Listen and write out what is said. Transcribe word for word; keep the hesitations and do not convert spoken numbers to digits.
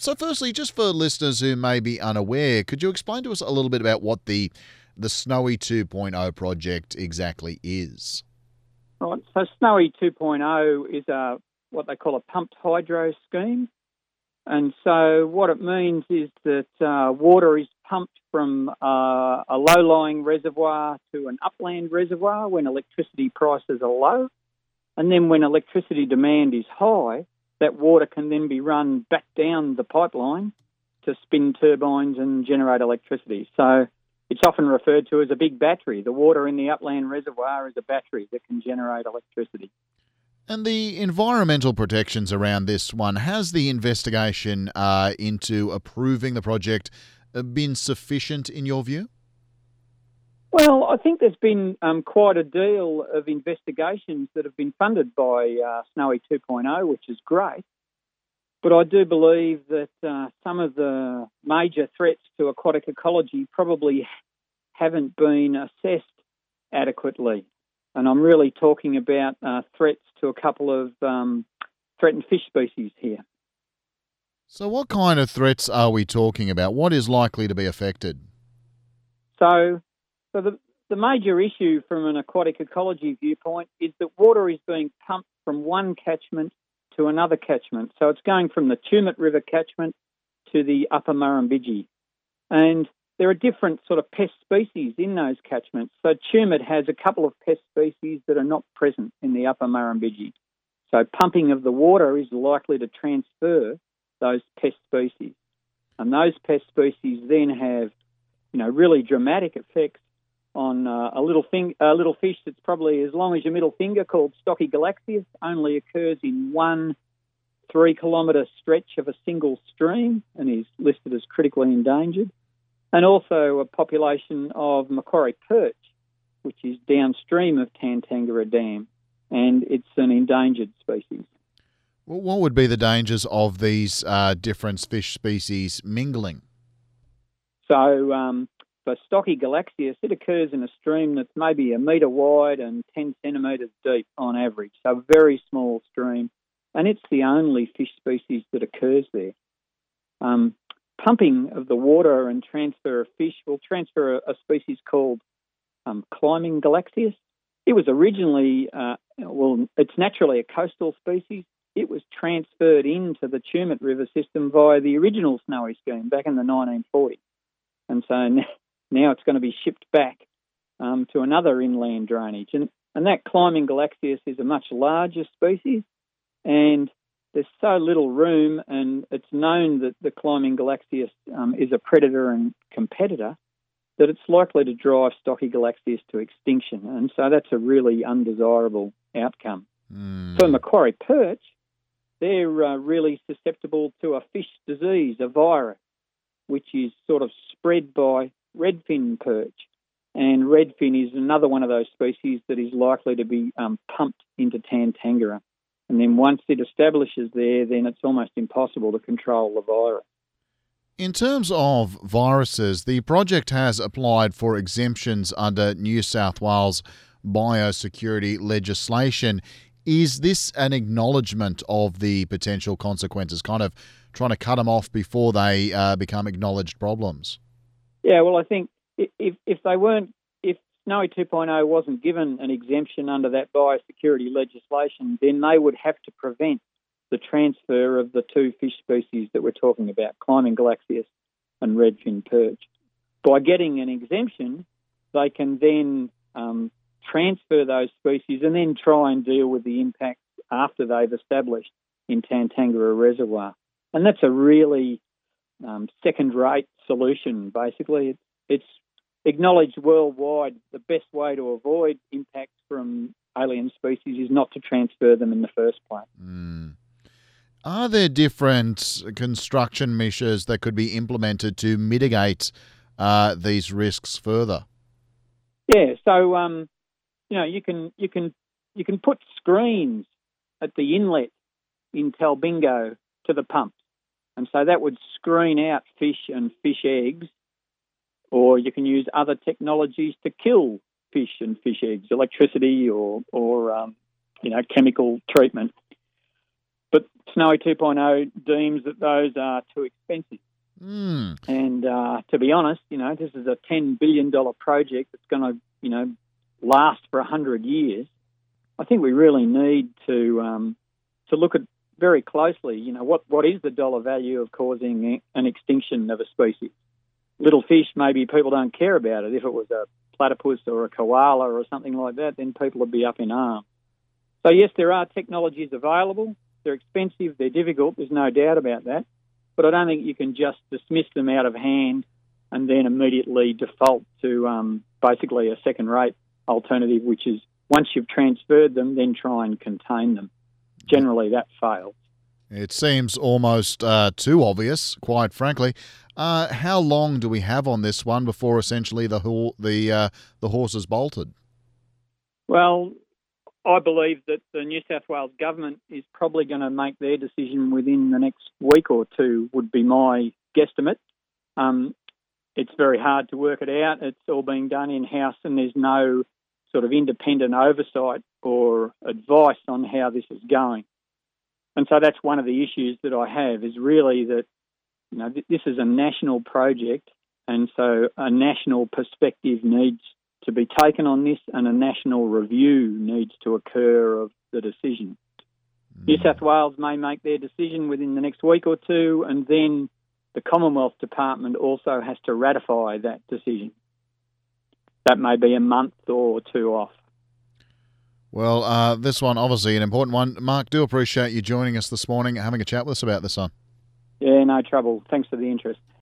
So firstly, just for listeners who may be unaware, could you explain to us a little bit about what the the Snowy 2.0 project exactly is? Right. So Snowy 2.0 is a what they call a pumped hydro scheme. And so what it means is that uh, water is pumped from uh, a low-lying reservoir to an upland reservoir when electricity prices are low. And then when electricity demand is high, that water can then be run back down the pipeline to spin turbines and generate electricity. So it's often referred to as a big battery. The water in the upland reservoir is a battery that can generate electricity. And the environmental protections around this one, has the investigation uh, into approving the project uh, been sufficient in your view? Well, I think there's been um, quite a deal of investigations that have been funded by uh, Snowy 2.0, which is great. But I do believe that uh, some of the major threats to aquatic ecology probably haven't been assessed adequately. And I'm really talking about uh, threats to a couple of um, threatened fish species here. So what kind of threats are we talking about? What is likely to be affected? So, so the, the major issue from an aquatic ecology viewpoint is that water is being pumped from one catchment to another catchment. So it's going from the Tumut River catchment to the Upper Murrumbidgee. And there are different sort of pest species in those catchments. So Tumut has a couple of pest species that are not present in the Upper Murrumbidgee. So pumping of the water is likely to transfer those pest species. And those pest species then have, you know, really dramatic effects on uh, a little thing, a little fish that's probably as long as your middle finger called Stochygalaxius, only occurs in one three-kilometre stretch of a single stream and is listed as critically endangered. And also a population of Macquarie perch, which is downstream of Tantangara Dam, and it's an endangered species. Well, what would be the dangers of these uh, different fish species mingling? So um, for Stochygalaxius, it occurs in a stream that's maybe a metre wide and ten centimetres deep on average, so a very small stream, and it's the only fish species that occurs there. Um, Pumping of the water and transfer of fish will transfer a, a species called um, climbing Galaxius. It was originally, uh, well, it's naturally a coastal species. It was transferred into the Tumut River system via the original Snowy scheme back in the nineteen forties. And so now it's going to be shipped back um, to another inland drainage. And, and that climbing Galaxius is a much larger species, and there's so little room, and it's known that the climbing Galaxius um, is a predator and competitor, that it's likely to drive Stochygalaxius to extinction. And so that's a really undesirable outcome. Mm. For Macquarie perch, they're uh, really susceptible to a fish disease, a virus, which is sort of spread by redfin perch. And redfin is another one of those species that is likely to be um, pumped into Tantangara. And then once it establishes there, then it's almost impossible to control the virus. In terms of viruses, the project has applied for exemptions under New South Wales biosecurity legislation. Is this an acknowledgement of the potential consequences, kind of trying to cut them off before they uh, become acknowledged problems? Yeah, well, I think if if they weren't, if Snowy 2.0 wasn't given an exemption under that biosecurity legislation, then they would have to prevent the transfer of the two fish species that we're talking about, climbing Galaxius and redfin perch. By getting an exemption, they can then um, transfer those species and then try and deal with the impacts after they've established in Tantangara Reservoir. And that's a really um, second-rate solution, basically. It's, it's acknowledged worldwide the best way to avoid impacts from alien species is not to transfer them in the first place. Mm. Are there different construction measures that could be implemented to mitigate uh, these risks further? Yeah, so um, you know you can you can you can put screens at the inlet in Talbingo to the pumps, and so that would screen out fish and fish eggs. Or you can use other technologies to kill fish and fish eggs, electricity or or um, you know chemical treatment. But Snowy two point oh deems that those are too expensive. Mm. And uh, to be honest, you know, this is a ten billion dollars project that's going to, you know, last for one hundred years. I think we really need to um, to look at very closely, you know, what, what is the dollar value of causing an extinction of a species? Little fish, maybe people don't care about it. If it was a platypus or a koala or something like that, then people would be up in arms. So, yes, there are technologies available. They're expensive, they're difficult, there's no doubt about that. But I don't think you can just dismiss them out of hand and then immediately default to um, basically a second-rate alternative, which is once you've transferred them, then try and contain them. Generally, that fails. It seems almost uh, too obvious, quite frankly. Uh, how long do we have on this one before essentially the ho- the uh, the horse is bolted? Well, I believe that the New South Wales government is probably going to make their decision within the next week or two, would be my guesstimate. Um, it's very hard to work it out. It's all being done in-house and there's no sort of independent oversight or advice on how this is going. And so that's one of the issues that I have, is really that, you know, th- this is a national project, and so a national perspective needs to be taken on this and a national review needs to occur of the decision. Mm. New South Wales may make their decision within the next week or two, and then the Commonwealth Department also has to ratify that decision. That may be a month or two off. Well, uh, this one, obviously an important one. Mark, do appreciate you joining us this morning, having a chat with us about this one. Yeah, no trouble. Thanks for the interest.